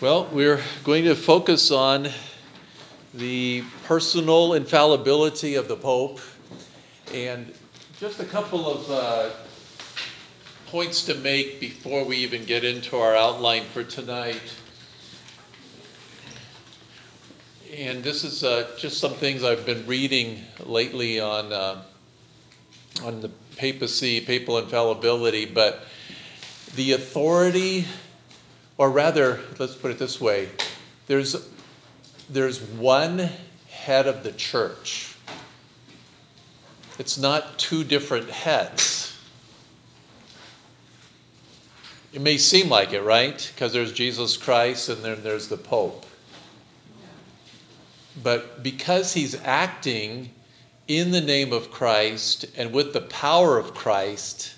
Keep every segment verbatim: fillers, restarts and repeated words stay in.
Well, we're going to focus on the personal infallibility of the Pope, and just a couple of uh, points to make before we even get into our outline for tonight. And this is uh, just some things I've been reading lately on uh, on the papacy, papal infallibility, but the authority, or rather, let's put it this way, there's there's one head of the church. It's not two different heads. It may seem like it, right? Because there's Jesus Christ and then there's the Pope. But because he's acting in the name of Christ and with the power of Christ,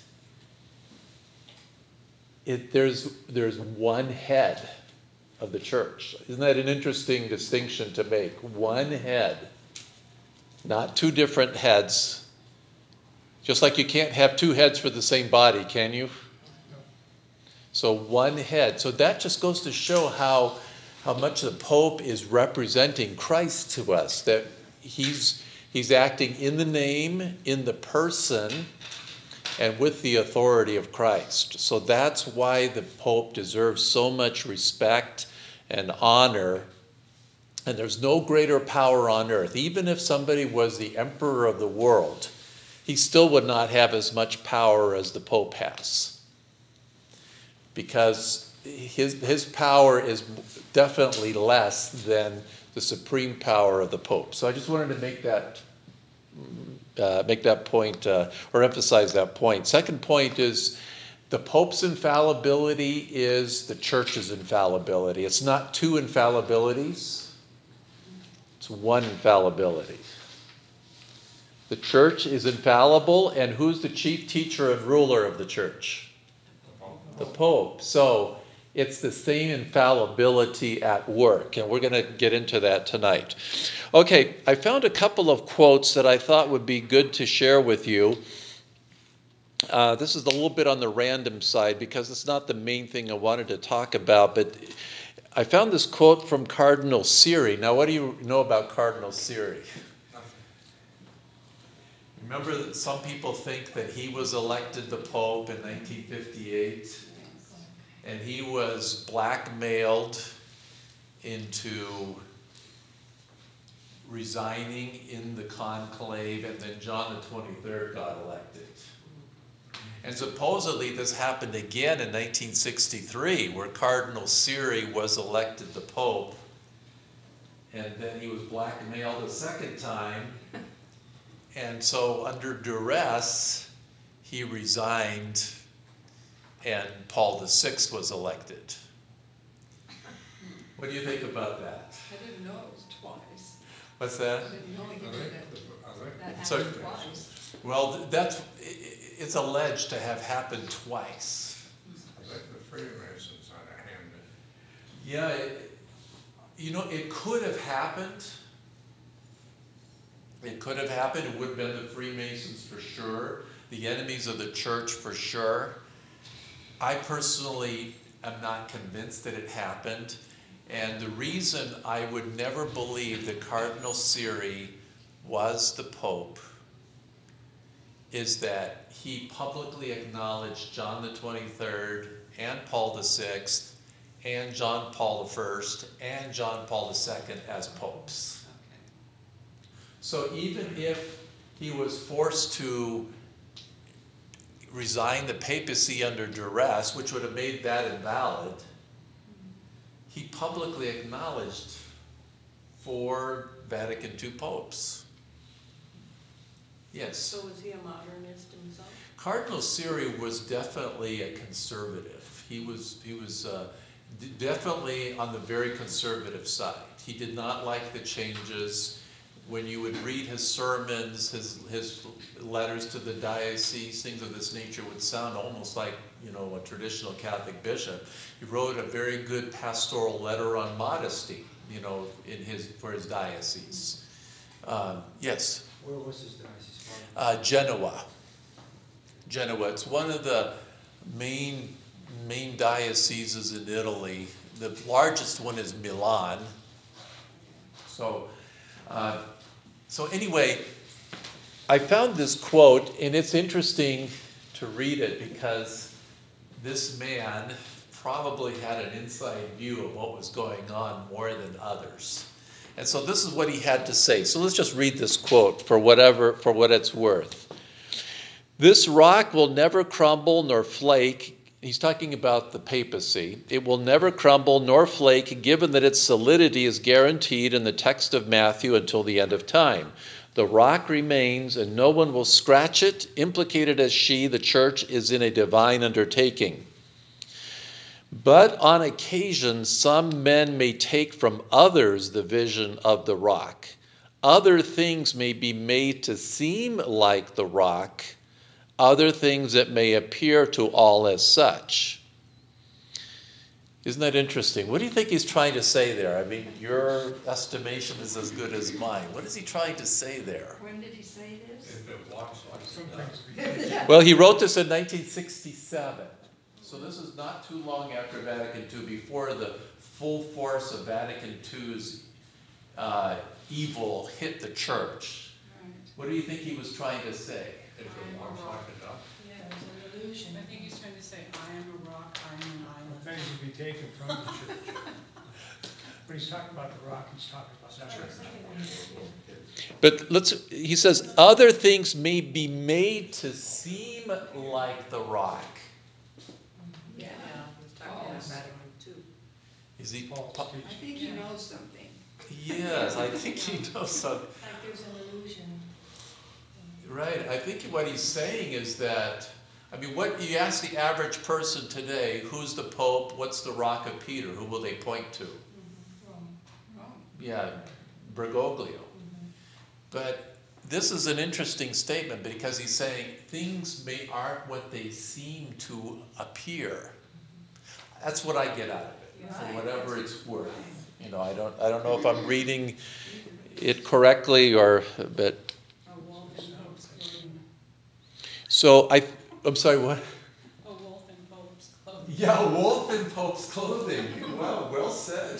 it, there's, there's one head of the church. Isn't that an interesting distinction to make? One head, not two different heads. Just like you can't have two heads for the same body, can you? So one head. So that just goes to show how, how much the Pope is representing Christ to us, that he's, he's acting in the name, in the person, and with the authority of Christ. So that's why the Pope deserves so much respect and honor. And there's no greater power on earth. Even if somebody was the emperor of the world, he still would not have as much power as the Pope has, because his, his power is definitely less than the supreme power of the Pope. So I just wanted to make that uh, make that point, uh, or emphasize that point. Second point is the Pope's infallibility is the Church's infallibility. It's not two infallibilities, it's one infallibility. The church is infallible, and who's the chief teacher and ruler of the church? The Pope. The Pope. So it's the same infallibility at work, and we're going to get into that tonight. Okay, I found a couple of quotes that I thought would be good to share with you. Uh, this is a little bit on the random side because it's not the main thing I wanted to talk about, but I found this quote from Cardinal Siri. Now, what do you know about Cardinal Siri? Remember that some people think that he was elected the Pope in nineteen fifty-eight, and he was blackmailed into resigning in the conclave, and then John the twenty-third got elected. And supposedly this happened again in nineteen sixty-three, where Cardinal Siri was elected the Pope, and then he was blackmailed a second time. And so under duress, he resigned, and Paul the Sixth was elected. What do you think about that? I didn't know it was twice. What's that? I didn't know he did that. That happened So, twice. well, that's, it's alleged to have happened twice. I think the Freemasons had a hand in it. Yeah, it, you know, it could have happened. It could have happened. It would have been the Freemasons for sure. The enemies of the church for sure. I personally am not convinced that it happened. And the reason I would never believe that Cardinal Siri was the Pope is that he publicly acknowledged John the twenty-third and Paul the Sixth and John Paul the First and John Paul the Second as popes. So even if he was forced to resign the papacy under duress, which would have made that invalid, he publicly acknowledged four Vatican two popes. Yes. So was he a modernist himself? Cardinal Siri was definitely a conservative. He was he was uh, d- definitely on the very conservative side. He did not like the changes. When you would read his sermons, his his letters to the diocese, things of this nature would sound almost like, you know, a traditional Catholic bishop. He wrote a very good pastoral letter on modesty, you know, in his for his diocese. Um, yes. Where was his diocese? Uh, Genoa. Genoa. It's one of the main main dioceses in Italy the largest one is Milan. So, uh, so anyway, I found this quote, and it's interesting to read it because this man probably had an inside view of what was going on more than others. And so this is what he had to say. So let's just read this quote for whatever, for what it's worth. This rock will never crumble nor flake. He's talking about the papacy. It will never crumble nor flake, given that its solidity is guaranteed in the text of Matthew until the end of time. The rock remains, and no one will scratch it. Implicated as she, the church, is in a divine undertaking. But on occasion, some men may take from others the vision of the rock. Other things may be made to seem like the rock, other things that may appear to all as such. Isn't that interesting? What do you think he's trying to say there? I mean, your estimation is as good as mine. What is he trying to say there? When did he say this? If it walks like Some it things does. we Well, he wrote this in nineteen sixty-seven. So this is not too long after Vatican two, before the full force of Vatican two's uh, evil hit the church. Right. What do you think he was trying to say? If it walks like it does. Yeah, it was an illusion. I think he's trying to say, I am a rock, I am an island. things will be taken from the church. When he's talking about the rock, he's talking about the church. But let's, he says, other things may be made to seem like the rock. Yeah, he's talking about Vatican too. Is he? Paul's pa- teaching. I think he knows something, Yes, I think he knows something. like there's an illusion. Right, I think what he's saying is that, I mean, what you ask the average person today, who's the Pope, what's the Rock of Peter, who will they point to? Rome. Rome. Yeah, Bergoglio. But this is an interesting statement because he's saying things may aren't what they seem to appear. That's what I get out of it, for Right, whatever that's- it's worth. right. You know, I don't, I don't know if I'm reading it correctly or, but, A wolf in Pope's clothing. so I, I'm sorry, what? A wolf in Pope's clothing. Yeah, a wolf in Pope's clothing. Wow, well said.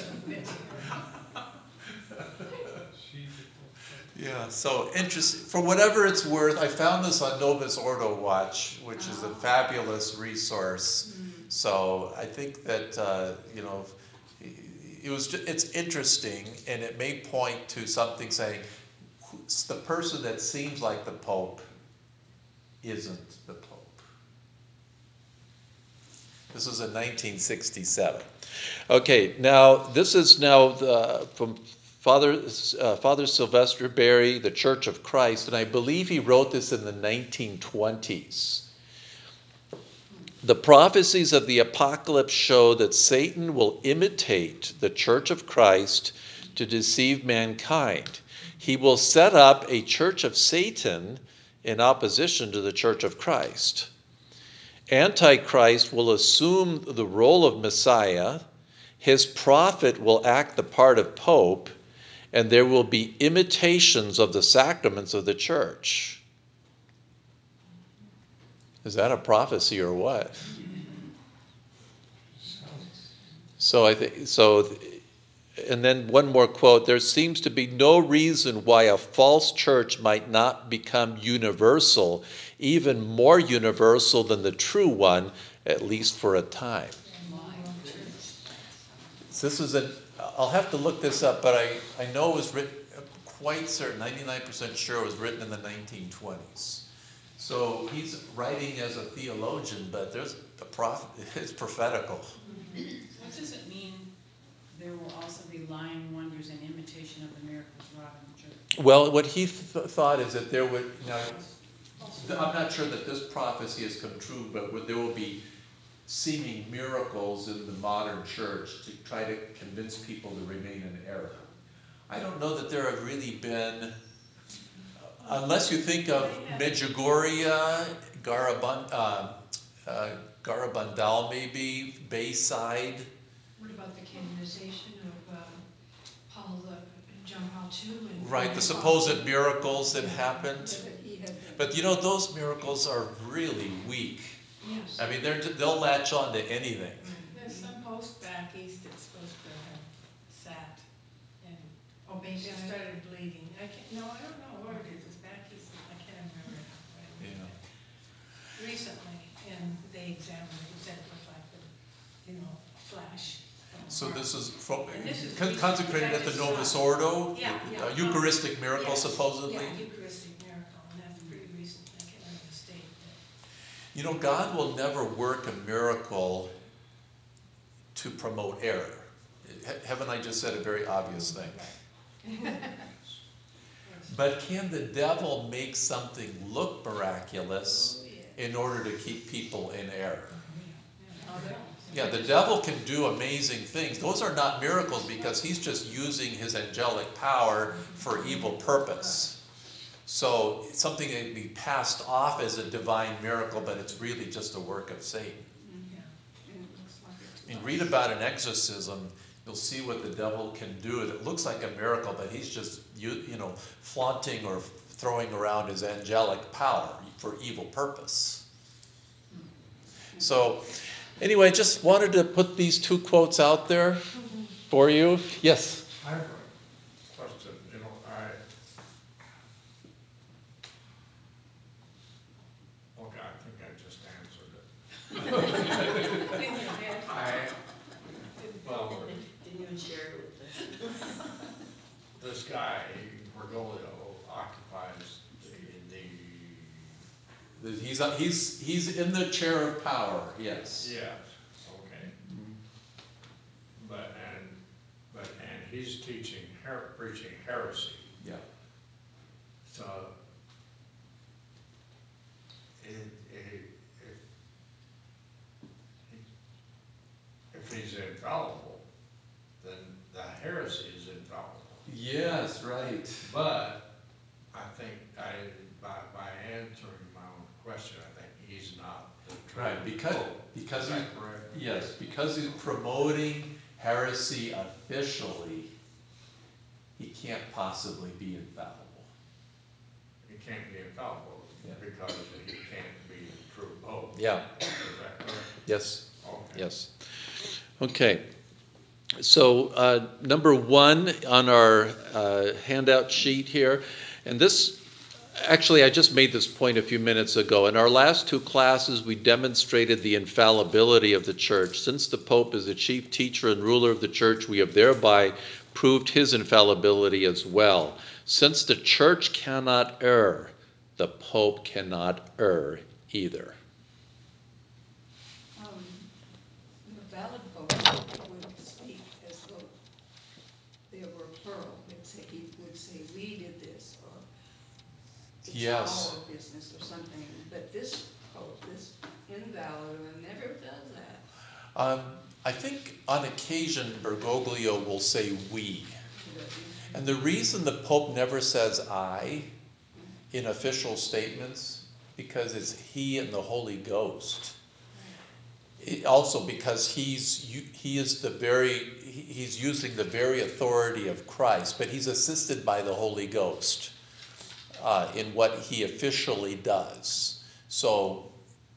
Yeah, so interesting. For whatever it's worth, I found this on Novus Ordo Watch, which is a fabulous resource. So I think that uh, you know, it was just, it's interesting, and it may point to something saying who's the person that seems like the Pope isn't the Pope. This was in nineteen sixty-seven. Okay, now this is now the, from Father, uh, Father Sylvester Berry, The Church of Christ, and I believe he wrote this in the nineteen twenties. The prophecies of the apocalypse show that Satan will imitate the Church of Christ to deceive mankind. He will set up a Church of Satan in opposition to the Church of Christ. Antichrist will assume the role of Messiah. His prophet will act the part of Pope, and there will be imitations of the sacraments of the church. Is that a prophecy or what? So I think so. And then one more quote: there seems to be no reason why a false church might not become universal, even more universal than the true one, at least for a time. So this is an, I'll have to look this up, but I, I know it was written, quite certain, ninety-nine percent sure it was written in the nineteen twenties. So he's writing as a theologian, but there's the prophet, it's prophetical. What does it mean, there will also be lying wonders and imitation of the miracles wrought in the church? Well, what he th- thought is that there would, now, I'm not sure that this prophecy has come true, but would, there will be seeming miracles in the modern church to try to convince people to remain in error. I don't know that there have really been, unless you think of Medjugorje, Garaband, uh, uh, Garabandal maybe, Bayside. What about the canonization of uh, Paul, the, John Paul the Second? And Right, the supposed miracles that happened. That he had been- But you know, those miracles are really weak. Yes. I mean, they're, they'll latch on to anything. There's some post back east that's It Bayside. started bleeding. I can't, no, I don't know where it is. It's back, it's, I can't remember now. What I mean, Yeah. but recently, and they examined it, it said it looked like the, you know, a flash. from a So heart. this is from, And this is con- recent, consecrated because I at the just Novus saw it. Ordo? Yeah, yeah. A Eucharistic miracle Yes, supposedly? Yeah, Eucharistic miracle, and that's pretty recent. I can't remember the state, but. You know, God will never work a miracle to promote error. He- Haven't I just said a very obvious thing? Right. But can the devil make something look miraculous Oh, yeah. in order to keep people in error? Oh, there- Yeah, the devil can do amazing things. Those are not miracles because he's just using his angelic power for evil purpose. So it's something that can be passed off as a divine miracle, but it's really just a work of Satan. Yeah, and it looks like it I to mean, us. read about an exorcism, you'll see what the devil can do. It looks like a miracle, but he's just, you, you know, flaunting or throwing around his angelic power for evil purpose. So, anyway, just wanted to put these two quotes out there for you. Yes? I have a question, you know, I. Okay, I think I just answered it. In your head. I, well, Didn't even share it with us. this guy, Bergoglio, occupies the, the, He's, he's, he's in the chair of power, yes. yes, okay. But, and, but, and he's teaching, her, preaching heresy. Yeah. So, it, it, if, if he's infallible, then the heresy is infallible. Yes, right. But I think I, by, by answering my own question, I think he's not the true Right, because, pope. because Is he, that correct? yes, because he's promoting heresy officially, he can't possibly be infallible. He can't be infallible Yeah. because he can't be the true pope. Yeah. Is that correct? Yes. Okay. Yes. Okay. So uh, number one on our uh, handout sheet here, and this, actually I just made this point a few minutes ago. In our last two classes, we demonstrated the infallibility of the church. Since the Pope is the chief teacher and ruler of the church, we have thereby proved his infallibility as well. Since the church cannot err, the Pope cannot err either. Um, the valid pope would speak as though there were plural. He'd say, he would say, we did this, or it's Yes. our business, or something. But this pope, this invalid one, never does that. Um, I think on occasion Bergoglio will say we. And the reason the Pope never says I in official statements, because it's he and the Holy Ghost. It, also because he's he is the very he's using the very authority of Christ, but he's assisted by the Holy Ghost uh, in what he officially does. So,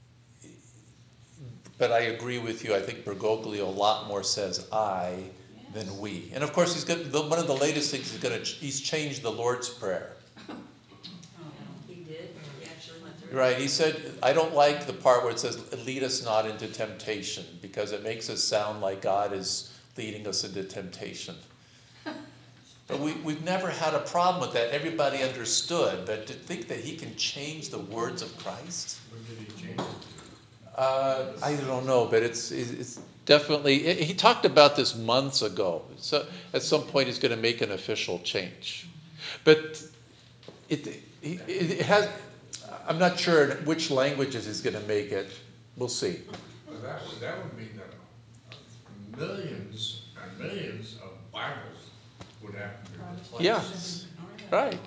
but I agree with you. I think Bergoglio a lot more says I than we. And of course, he's got the, one of the latest things he's going to he's changed the Lord's Prayer. He did, he actually went through. Right, he said, I don't like the part where it says, lead us not into temptation, because it makes us sound like God is leading us into temptation. But we, we've never had a problem with that. Everybody understood. But to think that he can change the words of Christ? What did he change it to? Uh, I don't know, but it's, it's definitely, he talked about this months ago. So at some point he's going to make an official change. But it, it, it has, I'm not sure in which languages he's going to make it. We'll see. But that would, that would mean that uh, millions and millions of Bibles would have to be replaced. Yes, right.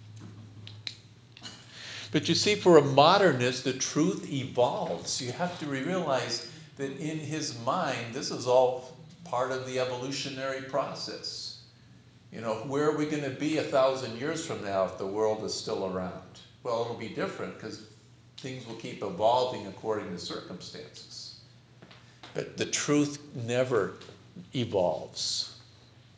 But you see, for a modernist, the truth evolves. You have to realize that in his mind, this is all part of the evolutionary process. You know, where are we going to be a thousand years from now if the world is still around? Well, it'll be different because things will keep evolving according to circumstances. But the truth never evolves.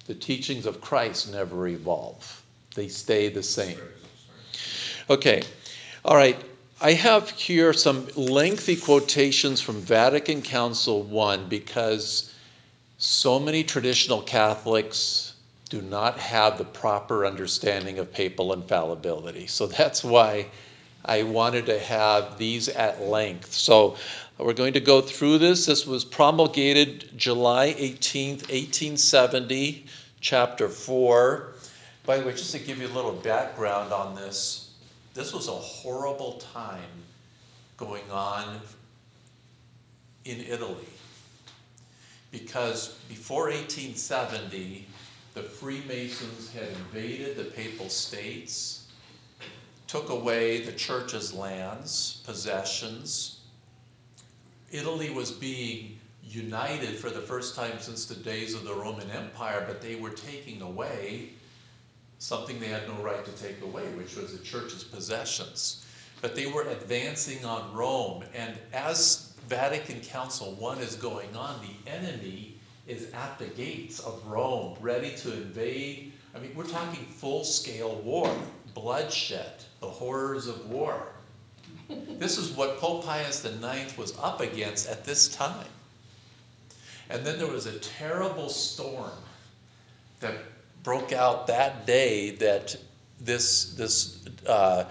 The teachings of Christ never evolve. They stay the same. Right, it's Okay, all right. I have here some lengthy quotations from Vatican Council One because so many traditional Catholics do not have the proper understanding of papal infallibility. So that's why I wanted to have these at length. So we're going to go through this. This was promulgated July eighteenth, eighteen seventy, chapter four. By the way, just to give you a little background on this, this was a horrible time going on in Italy. Because before eighteen seventy, the Freemasons had invaded the Papal States, took away the church's lands, possessions. Italy was being united for the first time since the days of the Roman Empire, but they were taking away something they had no right to take away, which was the church's possessions. But they were advancing on Rome, and as Vatican Council One is going on, the enemy is at the gates of Rome, ready to invade. I mean, we're talking full-scale war, bloodshed, the horrors of war. This is what Pope Pius the Ninth was up against at this time. And then there was a terrible storm that broke out that day that this this uh,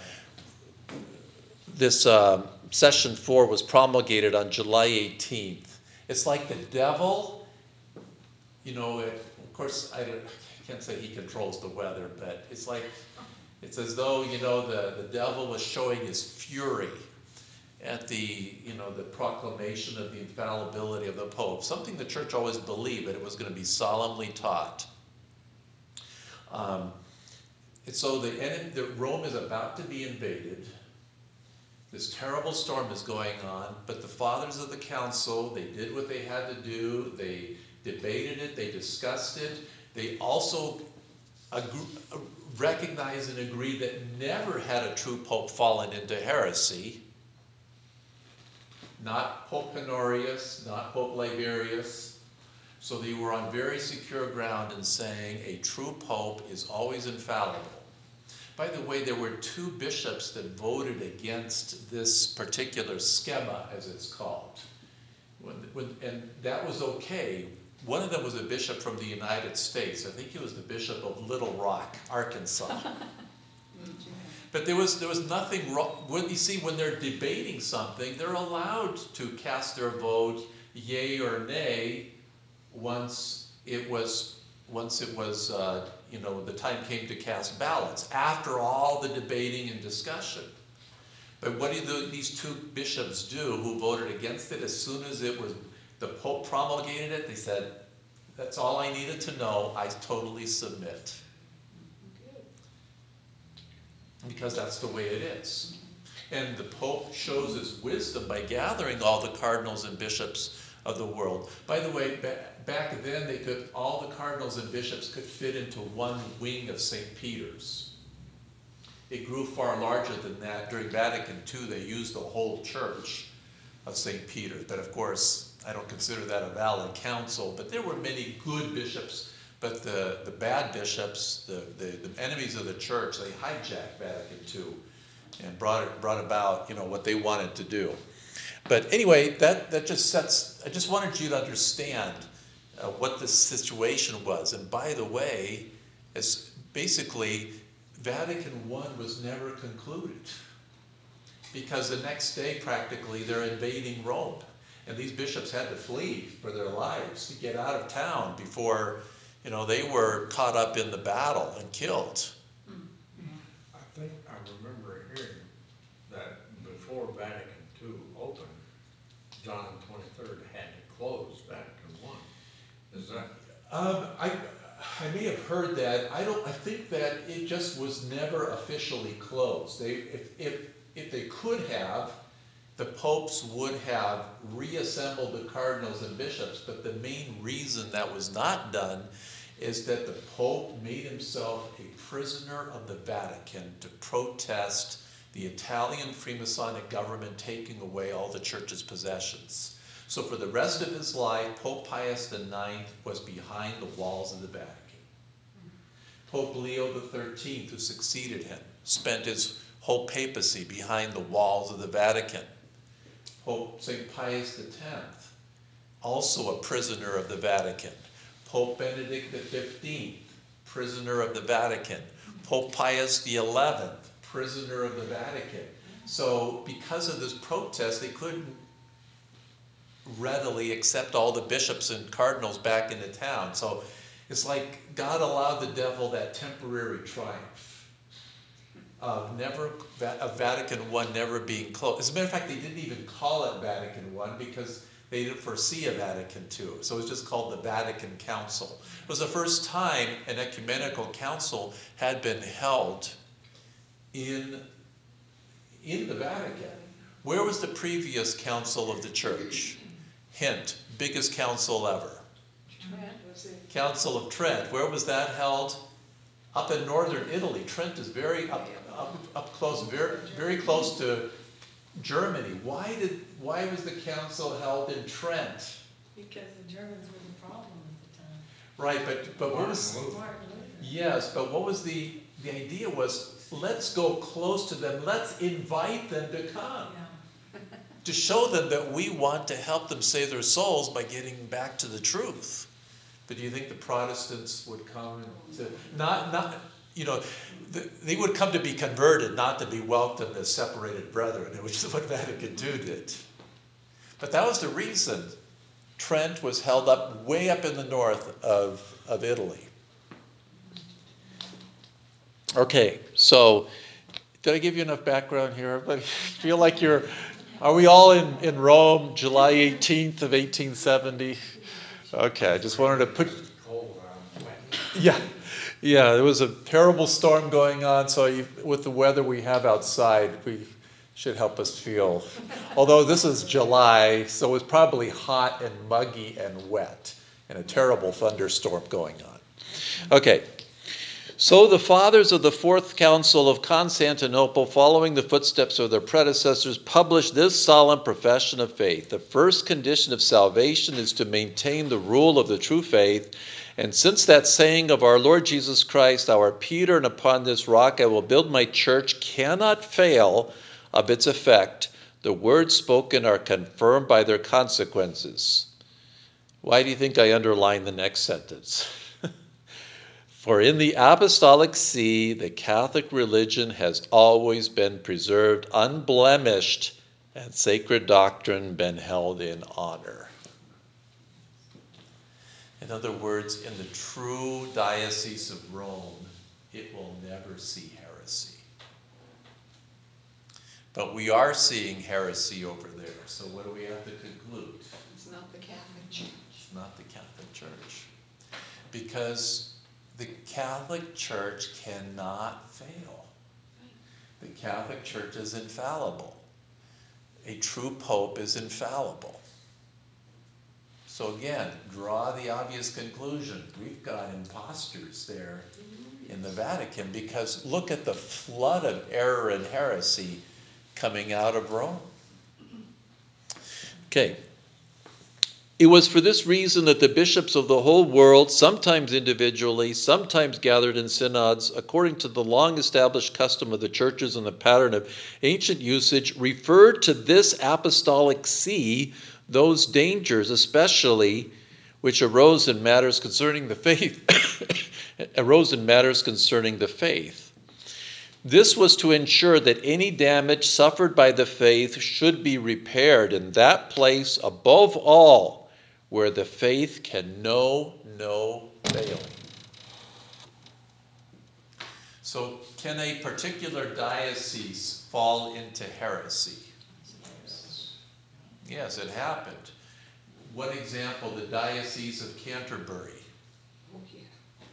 this uh, session four was promulgated on July eighteenth. It's like the devil, you know. It, of course, I, don't, I can't say he controls the weather, but it's like it's as though you know the the devil was showing his fury at the you know the proclamation of the infallibility of the Pope, something the Church always believed, but it was going to be solemnly taught. Um, and so the, enemy, the Rome is about to be invaded. This terrible storm is going on, but the fathers of the council, they did what they had to do. They debated it, they discussed it. They also agree, recognized and agreed that never had a true pope fallen into heresy. Not Pope Honorius, not Pope Liberius. So they were on very secure ground in saying a true pope is always infallible. By the way, there were two bishops that voted against this particular schema, as it's called. When, when, and that was okay. One of them was a bishop from the United States. I think he was the Bishop of Little Rock, Arkansas. But there was there was nothing wrong. When you see, when they're debating something, they're allowed to cast their vote yay or nay once it was once it was uh, you know the time came to cast ballots after all the debating and discussion. But what did the, these two bishops do who voted against it? As soon as it was the Pope promulgated it, they said, "That's all I needed to know. I totally submit." Because that's the way it is. And the Pope shows his wisdom by gathering all the cardinals and bishops of the world. By the way, ba- back then, they could all the cardinals and bishops could fit into one wing of Saint Peter's. It grew far larger than that. During Vatican Two, they used the whole church of Saint Peter's. But of course, I don't consider that a valid council. But there were many good bishops. But the, the bad bishops, the, the, the enemies of the church, they hijacked Vatican Two and brought it, brought about, you know, what they wanted to do. But anyway, that, that just sets, I just wanted you to understand uh, what this situation was. And by the way, it's basically Vatican One was never concluded because the next day practically they're invading Rome. And these bishops had to flee for their lives to get out of town before, you know, they were caught up in the battle and killed. I think I remember hearing that before Vatican Two opened, John twenty-third had to close Vatican One. Is that? Um, I, I may have heard that. I don't. I think that it just was never officially closed. They, if, if, if they could have, the popes would have reassembled the cardinals and bishops. But the main reason that was not done is that the Pope made himself a prisoner of the Vatican to protest the Italian Freemasonic government taking away all the church's possessions. So for the rest of his life, Pope Pius the Ninth was behind the walls of the Vatican. Pope Leo the thirteenth, who succeeded him, spent his whole papacy behind the walls of the Vatican. Pope Saint Pius the tenth, also a prisoner of the Vatican. Pope Benedict the fifteenth, prisoner of the Vatican. Pope Pius the eleventh, prisoner of the Vatican. So because of this protest, they couldn't readily accept all the bishops and cardinals back into town. So it's like God allowed the devil that temporary triumph of never of Vatican One never being closed. As a matter of fact, they didn't even call it Vatican One because they didn't foresee a Vatican Two. So it was just called the Vatican Council. It was the first time an ecumenical council had been held in, in the Vatican. Where was the previous council of the church? Hint, biggest council ever. Trent was it? Council of Trent. Where was that held? Up in northern Italy. Trent is very up, up, up close, very, very close to Germany. Why did, why was the council held in Trent? Because the Germans were the problem at the time. Right, but, but what was, Martin Luther. Martin Luther. yes, but what was the, the idea was, let's go close to them, let's invite them to come. Yeah. To show them that we want to help them save their souls by getting back to the truth. But do you think the Protestants would come to, not, not, you know, they would come to be converted, not to be welcomed as separated brethren, which is what Vatican Two did. But that was the reason Trent was held up way up in the north of, of Italy. Okay, so did I give you enough background here? Everybody feel like you're, are we all in, in Rome, July eighteenth of eighteen seventy? Okay, I just wanted to put, Cold out. yeah, yeah, there was a terrible storm going on, so you, with the weather we have outside, we should help us feel. Although this is July, so it's probably hot and muggy and wet, and a terrible thunderstorm going on. Okay. So the fathers of the Fourth Council of Constantinople, following the footsteps of their predecessors, published this solemn profession of faith. The first condition of salvation is to maintain the rule of the true faith. And since that saying of our Lord Jesus Christ, our Peter, and upon this rock I will build my church, cannot fail of its effect, the words spoken are confirmed by their consequences. Why do you think I underlined the next sentence? For in the apostolic see, the Catholic religion has always been preserved unblemished, and sacred doctrine been held in honor. In other words, in the true Diocese of Rome, it will never see heresy. But we are seeing heresy over there, so what do we have to conclude? It's not the Catholic Church. It's not the Catholic Church. Because the Catholic Church cannot fail. The Catholic Church is infallible. A true pope is infallible. So again, draw the obvious conclusion. We've got imposters there in the Vatican because look at the flood of error and heresy coming out of Rome. Okay. It was for this reason that the bishops of the whole world, sometimes individually, sometimes gathered in synods, according to the long-established custom of the churches and the pattern of ancient usage, referred to this apostolic see those dangers, especially which arose in matters concerning the faith, arose in matters concerning the faith. This was to ensure that any damage suffered by the faith should be repaired in that place above all, where the faith can know no failing. So can a particular diocese fall into heresy? Yes, it happened. One example, the Diocese of Canterbury. Oh, yeah.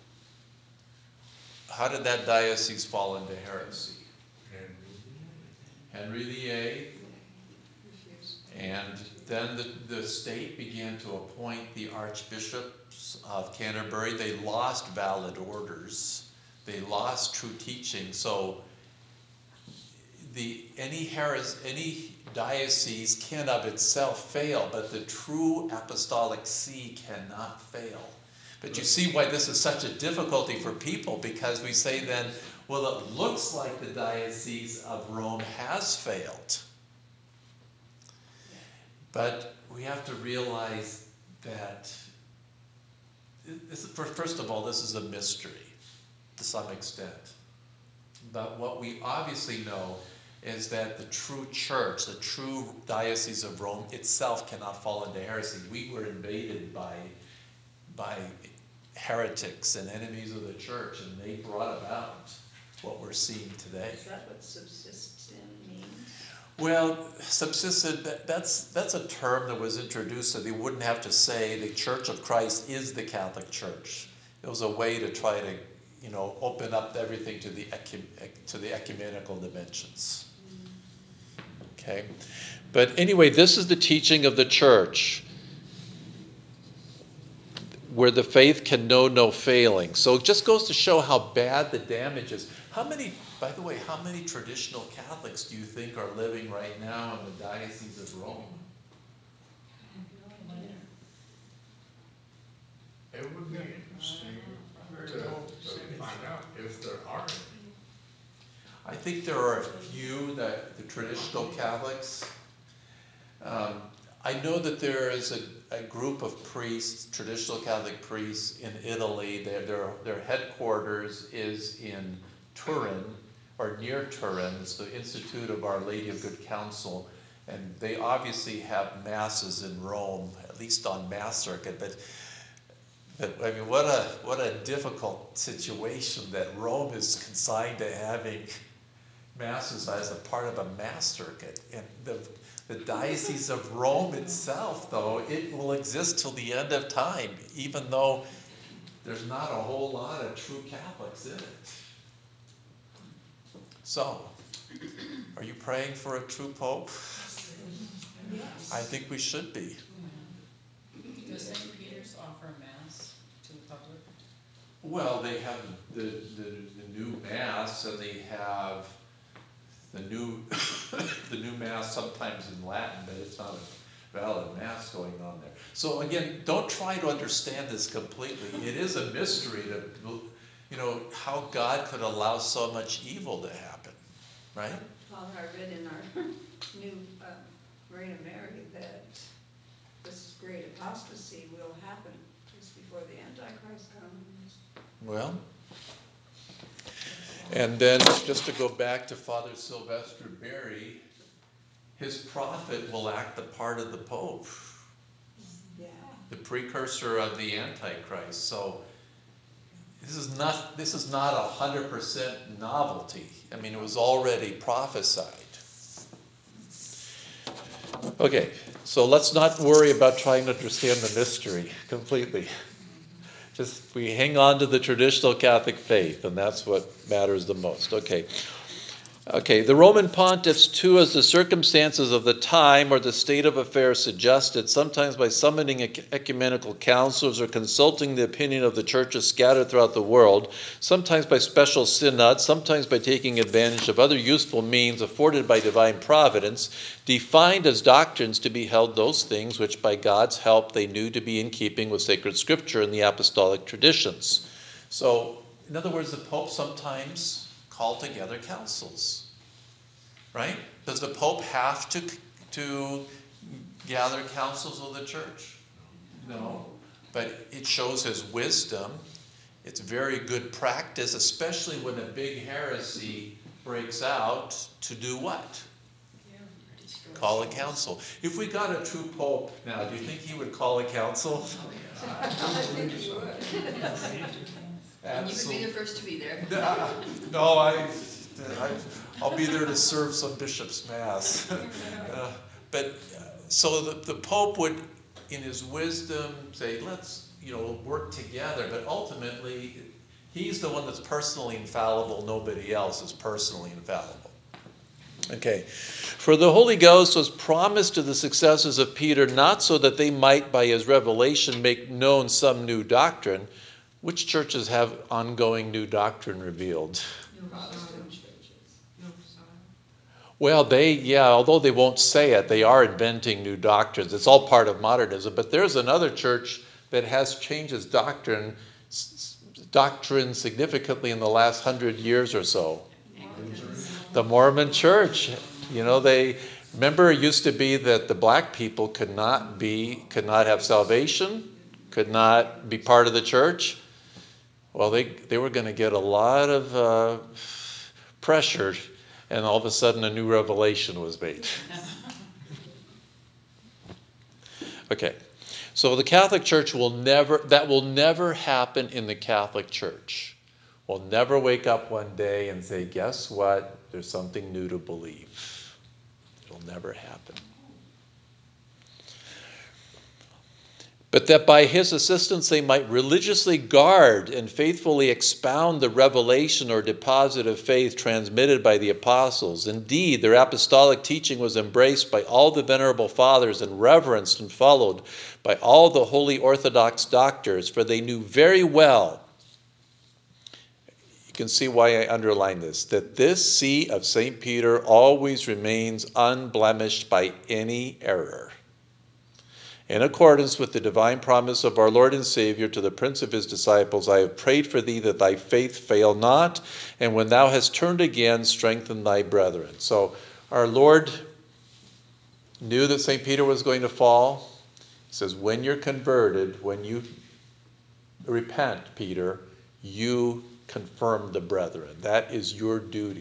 How did that diocese fall into heresy? And Henry the Eighth. Refused. And then the, the state began to appoint the archbishops of Canterbury. They lost valid orders. They lost true teaching. So the any heres, any diocese can of itself fail, but the true apostolic see cannot fail. But you see why this is such a difficulty for people, because we say then, well, it looks like the Diocese of Rome has failed. But we have to realize that, this, first of all, this is a mystery to some extent. But what we obviously know is that the true church, the true Diocese of Rome itself cannot fall into heresy. We were invaded by, by heretics and enemies of the church, and they brought about what we're seeing today. Is that what subsistent means? Well, subsistent, that, that's, that's a term that was introduced so they wouldn't have to say the Church of Christ is the Catholic Church. It was a way to try to, you know, open up everything to the, ecu, to the ecumenical dimensions. Okay? But anyway, this is the teaching of the church, where the faith can know no failing. So it just goes to show how bad the damage is. How many, by the way, how many traditional Catholics do you think are living right now in the Diocese of Rome? It would be interesting Very to, low to percentage. find out if there are any. I think there are a few, that the traditional Catholics. Um, I know that there is a, a group of priests, traditional Catholic priests in Italy. Their, their, their headquarters is in Turin, or near Turin. It's the Institute of Our Lady of Good Counsel. And they obviously have masses in Rome, at least on mass circuit. But, but I mean, what a, what a difficult situation that Rome is consigned to having masses as a part of a mass circuit. And the, the Diocese of Rome itself, though, it will exist till the end of time, even though there's not a whole lot of true Catholics in it. So, are you praying for a true Pope? Yes. I think we should be. Does Saint Peter's offer Mass to the public? Well, they have the, the, the new Mass, and they have the new the new Mass sometimes in Latin, but it's not a valid Mass going on there. So again, don't try to understand this completely. It is a mystery to, you know, how God could allow so much evil to happen, right? Father, I read in our new um, Reign of Mary that this great apostasy will happen just before the Antichrist comes. Well, and then just to go back to Father Sylvester Berry, his prophet will act the part of the Pope, Yeah. the precursor of the Antichrist. So this is not this is not a hundred percent novelty. I mean, it was already prophesied. Okay, so let's not worry about trying to understand the mystery completely. Just we hang on to the traditional Catholic faith, and that's what matters the most. Okay. Okay, the Roman pontiffs, too, as the circumstances of the time or the state of affairs suggested, sometimes by summoning ecumenical councils or consulting the opinion of the churches scattered throughout the world, sometimes by special synods, sometimes by taking advantage of other useful means afforded by divine providence, defined as doctrines to be held those things which by God's help they knew to be in keeping with sacred scripture and the apostolic traditions. So, in other words, the Pope sometimes call together councils, right? Does the Pope have to, to gather councils of the church? No, but it shows his wisdom. It's very good practice, especially when a big heresy breaks out, to do what? Call a council. If we got a true Pope now, do you think he would call a council? I think you would. And you would be the first to be there. No, I, I, I'll be there to serve some bishop's mass. uh, but uh, so the, the Pope would, in his wisdom, say, let's, you know, work together. But ultimately, he's the one that's personally infallible. Nobody else is personally infallible. Okay. For the Holy Ghost was promised to the successors of Peter, not so that they might, by his revelation, make known some new doctrine. Which churches have ongoing new doctrine revealed? Protestant churches. Well, they, yeah, although they won't say it, they are inventing new doctrines. It's all part of modernism. But there's another church but has changed its doctrine, doctrine significantly in the last hundred years or so. The Mormon Church, you know, they remember it used to be that the black people could not be, could not have salvation, could not be part of the church. Well, they they were going to get a lot of uh, pressure, and all of a sudden a new revelation was made. Okay, so the Catholic Church will never, that will never happen in the Catholic Church. We'll never wake up one day and say, guess what? There's something new to believe. It'll never happen. But that by his assistance they might religiously guard and faithfully expound the revelation or deposit of faith transmitted by the apostles. Indeed, their apostolic teaching was embraced by all the venerable fathers and reverenced and followed by all the holy Orthodox doctors, for they knew very well, you can see why I underline this, that this see of Saint Peter always remains unblemished by any error. In accordance with the divine promise of our Lord and Savior to the Prince of his disciples, I have prayed for thee that thy faith fail not, and when thou hast turned again, strengthen thy brethren. So our Lord knew that Saint Peter was going to fall. He says, when you're converted, when you repent, Peter, you confirm the brethren. That is your duty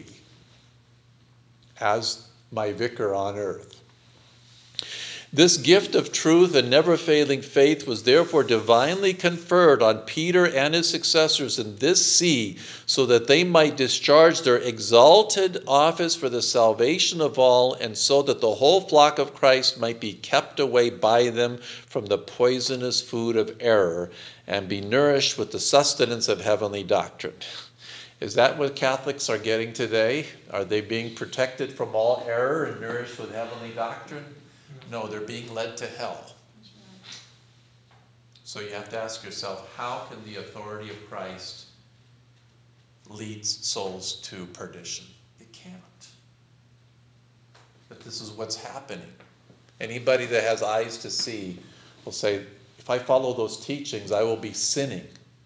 as my vicar on earth. This gift of truth and never-failing faith was therefore divinely conferred on Peter and his successors in this see, so that they might discharge their exalted office for the salvation of all, and so that the whole flock of Christ might be kept away by them from the poisonous food of error, and be nourished with the sustenance of heavenly doctrine. Is that what Catholics are getting today? Are they being protected from all error and nourished with heavenly doctrine? No, they're being led to hell. So you have to ask yourself, how can the authority of Christ lead souls to perdition? It can't. But this is what's happening. Anybody that has eyes to see will say, if I follow those teachings, I will be sinning.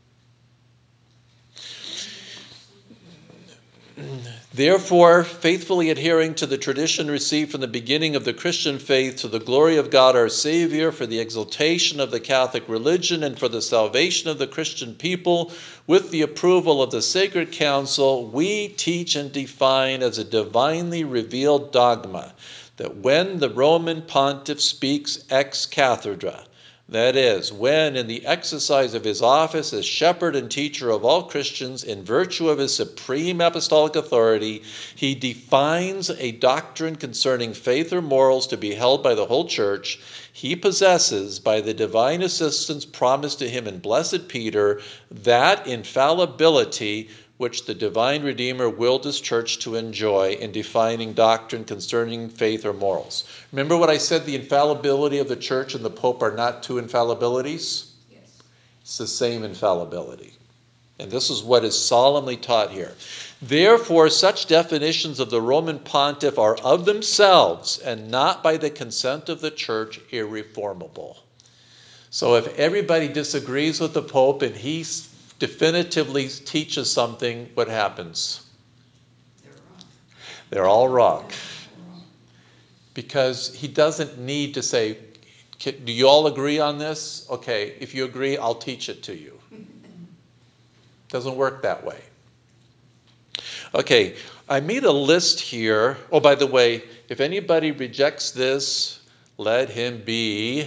Therefore, faithfully adhering to the tradition received from the beginning of the Christian faith, to the glory of God our Savior, for the exaltation of the Catholic religion, and for the salvation of the Christian people, with the approval of the Sacred Council, we teach and define as a divinely revealed dogma that when the Roman pontiff speaks ex cathedra, that is, when in the exercise of his office as shepherd and teacher of all Christians, in virtue of his supreme apostolic authority, he defines a doctrine concerning faith or morals to be held by the whole church, he possesses, by the divine assistance promised to him in Blessed Peter, that infallibility which the divine Redeemer willed his church to enjoy in defining doctrine concerning faith or morals. Remember what I said, the infallibility of the church and the Pope are not two infallibilities? Yes. It's the same infallibility. And this is what is solemnly taught here. Therefore, such definitions of the Roman pontiff are of themselves, and not by the consent of the church, irreformable. So if everybody disagrees with the Pope and he definitively teaches something, what happens? They're wrong. They're all wrong. Because he doesn't need to say, do you all agree on this? Okay, if you agree, I'll teach it to you. Doesn't work that way. Okay, I made a list here. Oh, by the way, if anybody rejects this, let him be.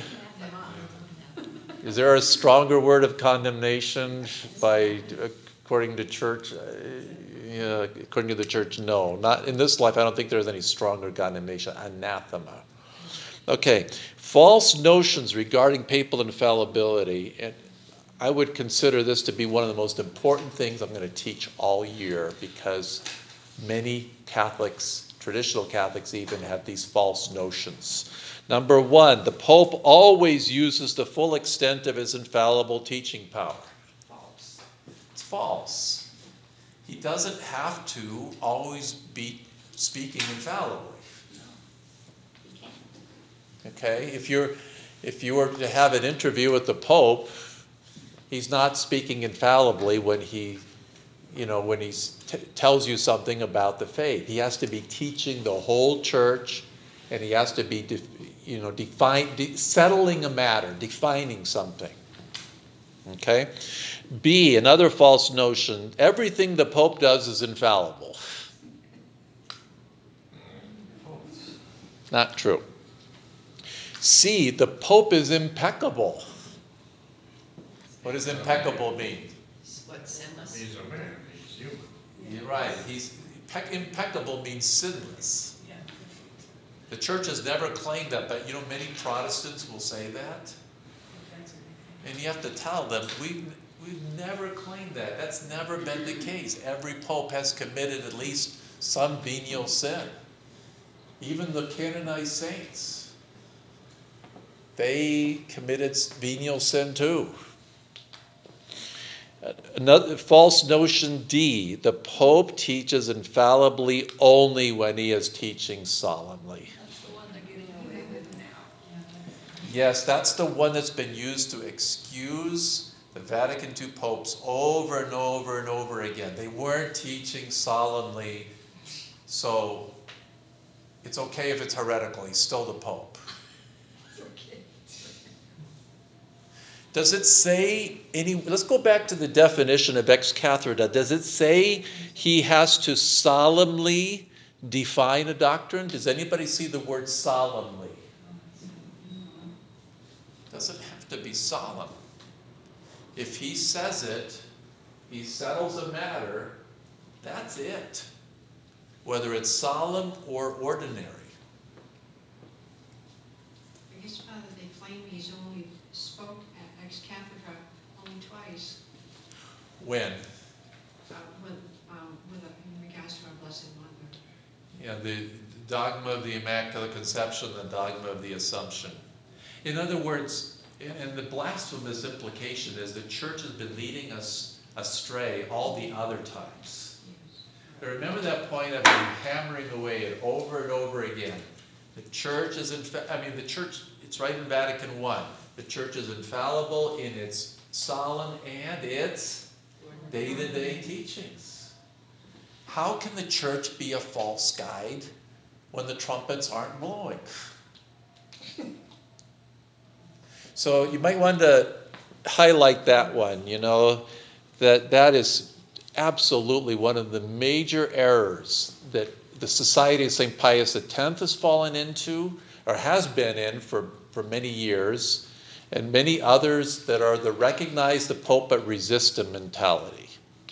Is there a stronger word of condemnation by, according to church? Uh, yeah, according to the church, no. Not in this life. I don't think there's any stronger condemnation. Anathema. Okay, false notions regarding papal infallibility. And I would consider this to be one of the most important things I'm going to teach all year, because many Catholics, traditional Catholics even, have these false notions. Number one, the Pope always uses the full extent of his infallible teaching power. False. It's false. He doesn't have to always be speaking infallibly. Okay? If you're if you were to have an interview with the Pope, he's not speaking infallibly when he, you know, when he t- tells you something about the faith. He has to be teaching the whole church, and he has to be, de- you know, define, de- settling a matter, defining something. Okay? B, another false notion, everything the Pope does is infallible. Not true. C, the Pope is impeccable. What does impeccable mean? What, sinless? He's a man, he's human. You're right. He's impe- impeccable means sinless. Yeah. The church has never claimed that, but you know, many Protestants will say that. And you have to tell them, we, we've never claimed that. That's never been the case. Every pope has committed at least some venial sin. Even the canonized saints, they committed venial sin too. Another false notion D, the Pope teaches infallibly only when he is teaching solemnly. That's the one they're getting away with now. Yes, that's the one that's been used to excuse the Vatican two popes over and over and over again. They weren't teaching solemnly, so it's okay if it's heretical. He's still the Pope. Does it say any, let's go back to the definition of ex cathedra. Does it say he has to solemnly define a doctrine? Does anybody see the word solemnly? Doesn't have to be solemn. If he says it, he settles a matter, that's it. Whether it's solemn or ordinary. I guess, Father, they claim he's only spoke at ex cathedra only twice, When? uh, with, um, with, a- in regards to our Blessed Mother. Yeah, the dogma of the Immaculate Conception, the dogma of the Assumption. In other words, and the blasphemous implication is the church has been leading us astray all the other times. But remember that point I've been hammering away it over and over again. The church is, infa- I mean, the church, it's right in Vatican One. The church is infallible in its solemn and its day-to-day teachings. How can the church be a false guide when the trumpets aren't blowing? So you might want to highlight that one, you know, that that is absolutely one of the major errors that the Society of Saint Pius X has fallen into, or has been in for, for many years, and many others that are the recognize the Pope but resist him mentality.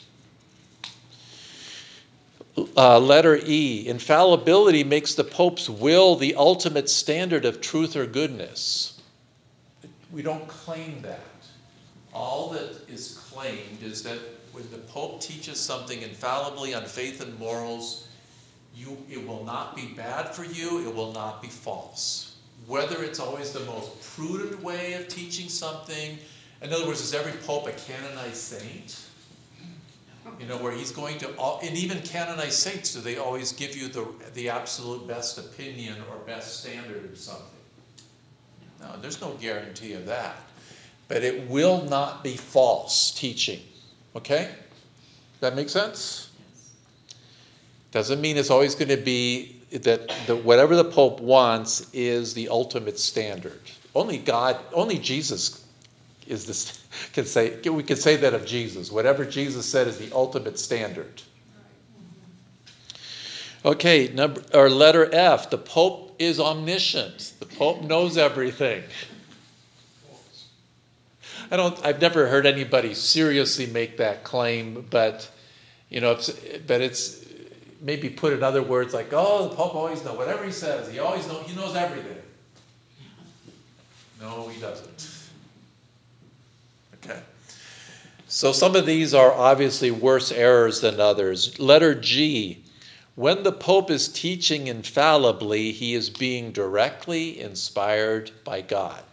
Uh, letter E, infallibility makes the Pope's will the ultimate standard of truth or goodness. We don't claim that. All that is claimed is that when the Pope teaches something infallibly on faith and morals, you, it will not be bad for you, it will not be false. Whether it's always the most prudent way of teaching something, in other words, is every Pope a canonized saint? You know, where he's going to, and even canonized saints, do they always give you the, the absolute best opinion or best standard of something? No, there's no guarantee of that. But it will not be false teaching. Okay? That make sense? Doesn't mean it's always going to be that the, whatever the Pope wants is the ultimate standard. Only God, only Jesus is this, can say, we can say that of Jesus. Whatever Jesus said is the ultimate standard. Okay, number, or letter F, the Pope is omniscient. The Pope knows everything. I don't, I've never heard anybody seriously make that claim, but, you know, it's, but it's maybe put in other words like, oh, the Pope always knows, whatever he says, he always knows, he knows everything. No, he doesn't. Okay. So some of these are obviously worse errors than others. Letter G, when the Pope is teaching infallibly, he is being directly inspired by God.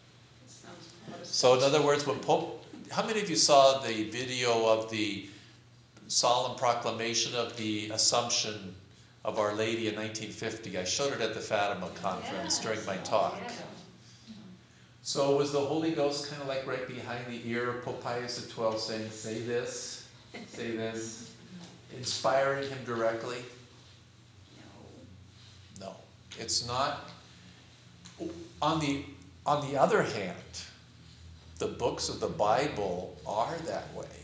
So in other words, when Pope, how many of you saw the video of the solemn proclamation of the Assumption of Our Lady in nineteen fifty? I showed it at the Fatima conference during my talk. So was the Holy Ghost kind of like right behind the ear of Pope Pius the twelfth saying, say this, say this, inspiring him directly? No. No, it's not. On the, on the other hand, the books of the Bible are that way.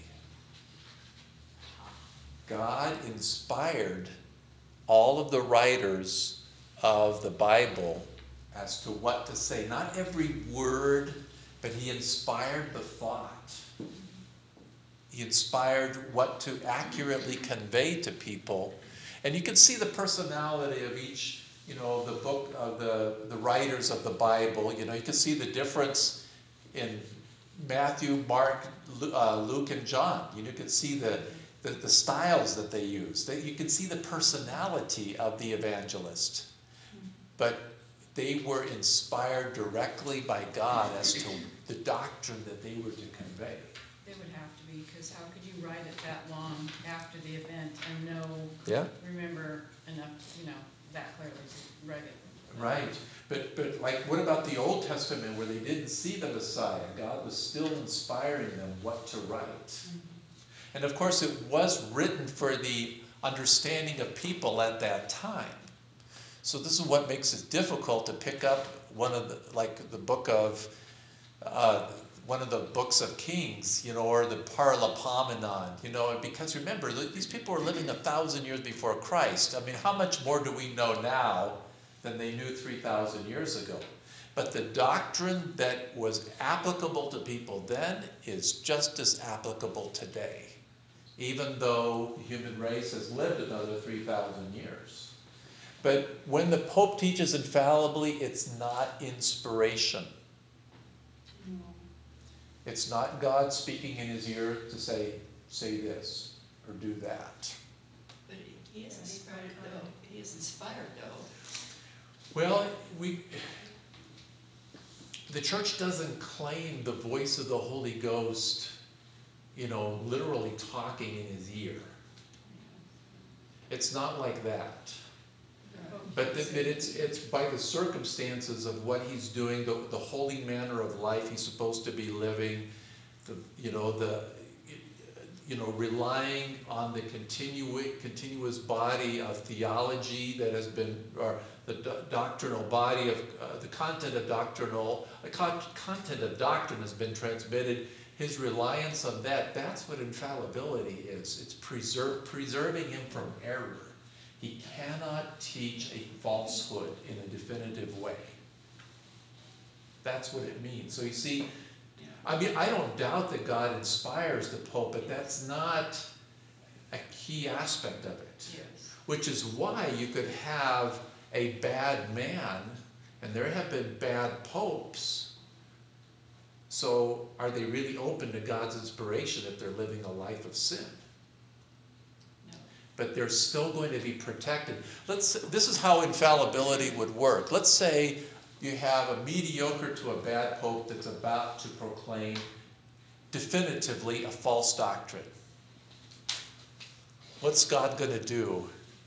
God inspired all of the writers of the Bible as to what to say. Not every word, but he inspired the thought. He inspired what to accurately convey to people. And you can see the personality of each, you know, the book of the, the writers of the Bible. You know, you can see the difference in Matthew, Mark, uh, Luke, and John. You, know, you can see the, the, the styles that they use. They, you can see the personality of the evangelist. But they were inspired directly by God as to the doctrine that they were to convey. They would have to be, because how could you write it that long after the event and know, Yeah. remember enough, you know, that clearly to write it? Right. But, but like, what about the Old Testament where they didn't see the Messiah? God was still inspiring them what to write. Mm-hmm. And of course, it was written for the understanding of people at that time. So this is what makes it difficult to pick up one of the, like the book of, uh, one of the books of Kings, you know, or the Paralipomenon, you know, because remember, these people were living a thousand years before Christ. I mean, how much more do we know now than they knew three thousand years ago? But the doctrine that was applicable to people then is just as applicable today, even though the human race has lived another three thousand years. But when the Pope teaches infallibly, it's not inspiration. No. It's not God speaking in his ear to say, say this or do that. But he is inspired though. He is inspired though. Well, we, the church doesn't claim the voice of the Holy Ghost, you know, literally talking in his ear. It's not like that. But, the, but it's, it's by the circumstances of what he's doing, the, the holy manner of life he's supposed to be living, the, you know, the, you know, relying on the continu continuous body of theology that has been, or the do doctrinal body of, uh, the content of doctrinal, the con content of doctrine has been transmitted. His reliance on that, that's what infallibility is. It's preserve, preserving him from error. He cannot teach a falsehood in a definitive way. That's what it means. So you see, I mean, I don't doubt that God inspires the Pope, but that's not a key aspect of it. Yes. Which is why you could have a bad man, and there have been bad popes. So are they really open to God's inspiration if they're living a life of sin? But they're still going to be protected. Let's, this is how infallibility would work. Let's say you have a mediocre to a bad pope that's about to proclaim definitively a false doctrine. What's God going to do?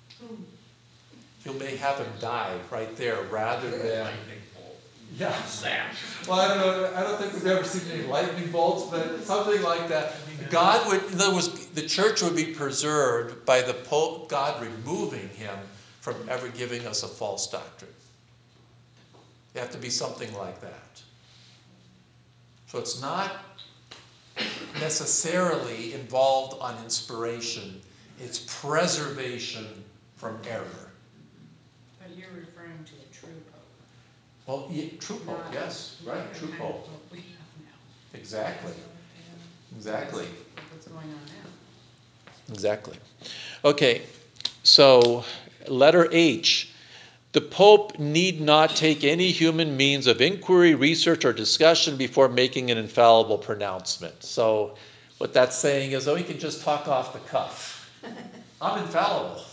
He may have him die right there rather than... Lightning bolt. Yeah. Zap. Well, I don't know. I don't think we've ever seen any lightning bolts, but something like that. God would, in other words, the church would be preserved by the Pope, God removing him from ever giving us a false doctrine. It have to be something like that. So it's not necessarily involved on inspiration. It's preservation from error. But you're referring to a true pope. Well, yeah, true Pope, Not- yes, not right, the true kind of Pope. pope we have now. Exactly. Exactly. Like what's going on now. Exactly. Okay, so letter H. The Pope need not take any human means of inquiry, research, or discussion before making an infallible pronouncement. So what that's saying is, oh, he can just talk off the cuff. I'm infallible.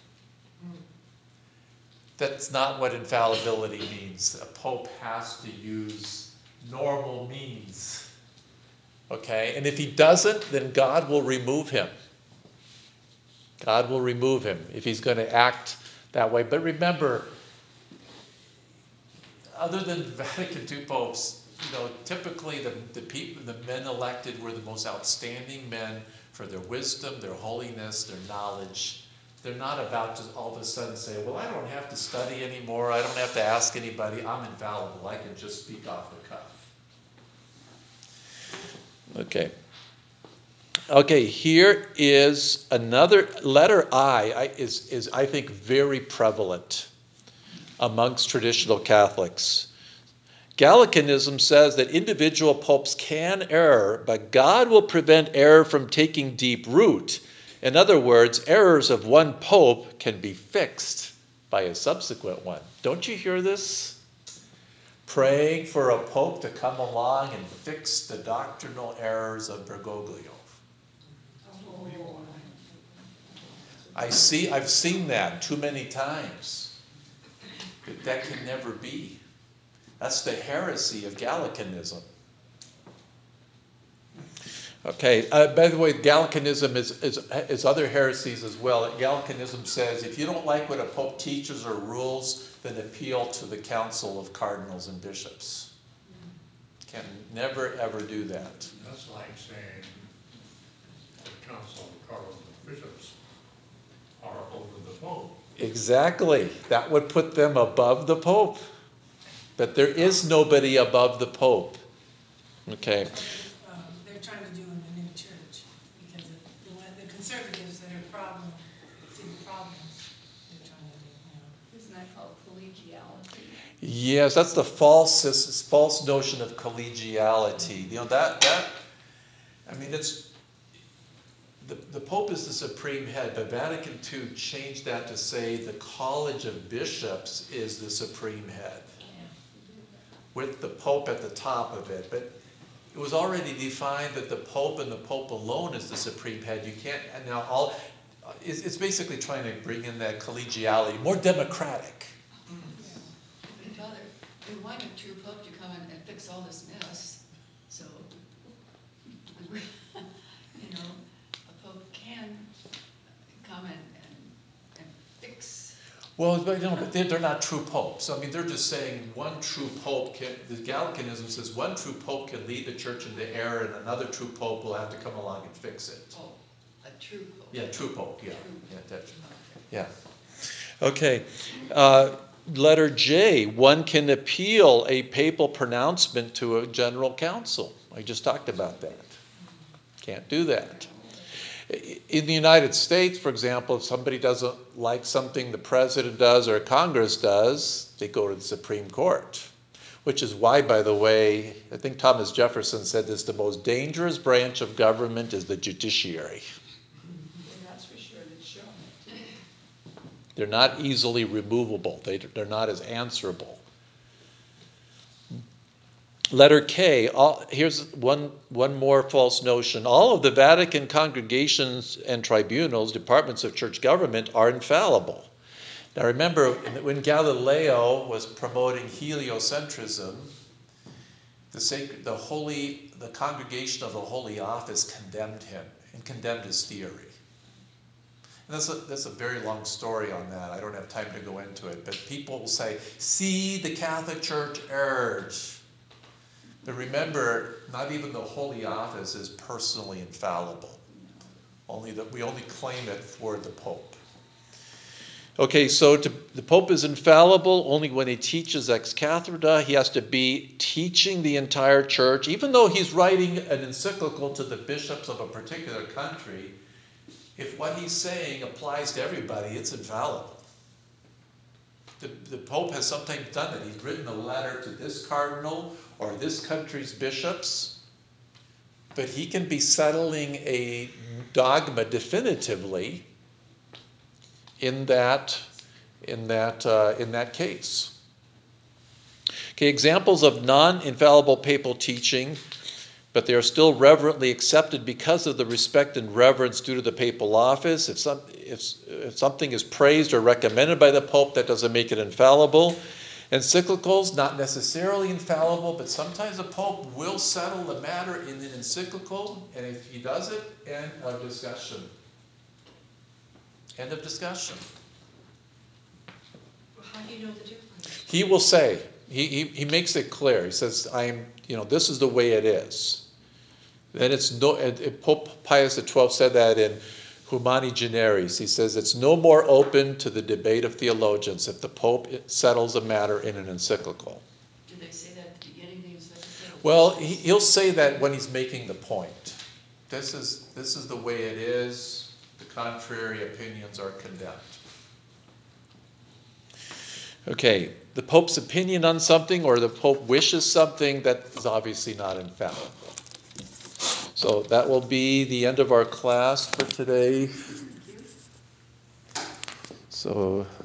That's not what infallibility means. A Pope has to use normal means. Okay, and if he doesn't, then God will remove him. God will remove him if he's going to act that way. But remember, other than Vatican two popes, you know, typically the, the people, the men elected were the most outstanding men for their wisdom, their holiness, their knowledge. They're not about to all of a sudden say, well, I don't have to study anymore. I don't have to ask anybody. I'm infallible. I can just speak off the cuff. Okay. Okay, here is another letter I, I is, is, I think, very prevalent amongst traditional Catholics. Gallicanism says that individual popes can err, but God will prevent error from taking deep root. In other words, errors of one pope can be fixed by a subsequent one. Don't you hear this? Praying for a pope to come along and fix the doctrinal errors of Bergoglio. I see, I've seen that too many times. But that can never be. That's the heresy of Gallicanism. Okay, uh, by the way, Gallicanism is, is, is other heresies as well. Gallicanism says if you don't like what a pope teaches or rules, then appeal to the council of cardinals and bishops. Can never ever do that. That's like saying the council of cardinals and bishops are over the pope. Exactly. That would put them above the pope. But there is nobody above the pope. Okay. Um, they're trying to do in the new church, because of the, one- the conservatives that are problem, see the problems, they're trying to do, you know. Isn't that called collegiality? Yes, that's the false false notion of collegiality. You know that that I mean it's the, the Pope is the supreme head, but Vatican two changed that to say the College of Bishops is the supreme head, with the Pope at the top of it. But it was already defined that the Pope and the Pope alone is the supreme head. You can't, and now all, it's, it's basically trying to bring in that collegiality, more democratic. Father, we want a true pope to come and, and fix all this mess, so, you know, a pope can come and, and, and fix. Well, but, you know, but they're, they're not true popes. I mean, they're just saying one true pope can, the Gallicanism says one true pope can lead the church into error and another true pope will have to come along and fix it. Oh, a true pope. Yeah, true pope, yeah. True. Yeah, that's, Okay. yeah. Okay. Uh, letter J, one can appeal a papal pronouncement to a general council. I just talked about that. Can't do that. In the United States, for example, if somebody doesn't like something the president does or Congress does, they go to the Supreme Court. Which is why, by the way, I think Thomas Jefferson said this, the most dangerous branch of government is the judiciary. Well, that's for sure, it's shown. They're not easily removable. They, they're not as answerable. Letter K, all, here's one, one more false notion. All of the Vatican congregations and tribunals, departments of church government, are infallible. Now remember, when Galileo was promoting heliocentrism, the, sacred, the, holy, the congregation of the Holy Office condemned him and condemned his theory. And that's a, that's a very long story on that. I don't have time to go into it. But people will say, see, the Catholic Church erred. But remember, not even the Holy Office is personally infallible. Only that we only claim it for the Pope. Okay, so to, the Pope is infallible only when he teaches ex cathedra. He has to be teaching the entire church. Even though he's writing an encyclical to the bishops of a particular country, if what he's saying applies to everybody, it's infallible. The, the Pope has sometimes done it. He's written a letter to this cardinal or this country's bishops, but he can be settling a dogma definitively in that, in that, uh, in that case. Okay, examples of non-infallible papal teaching, but they are still reverently accepted because of the respect and reverence due to the papal office. If, some, if, if something is praised or recommended by the Pope, that doesn't make it infallible. Encyclicals, not necessarily infallible, but sometimes the Pope will settle the matter in an encyclical, and if he does it, end of discussion. End of discussion. How do you know the difference? He will say, He, he, he makes it clear. He says, I'm, you know, this is the way it is. Then it's no, and, and Pope Pius the twelfth said that in Humani Generis. He says it's no more open to the debate of theologians if the Pope settles a matter in an encyclical. Did they say that at the beginning of the encyclical? Well, he, he'll say that when he's making the point. This is, this is the way it is. The contrary opinions are condemned. Okay, the Pope's opinion on something or the Pope wishes something, that is obviously not infallible. So that will be the end of our class for today. So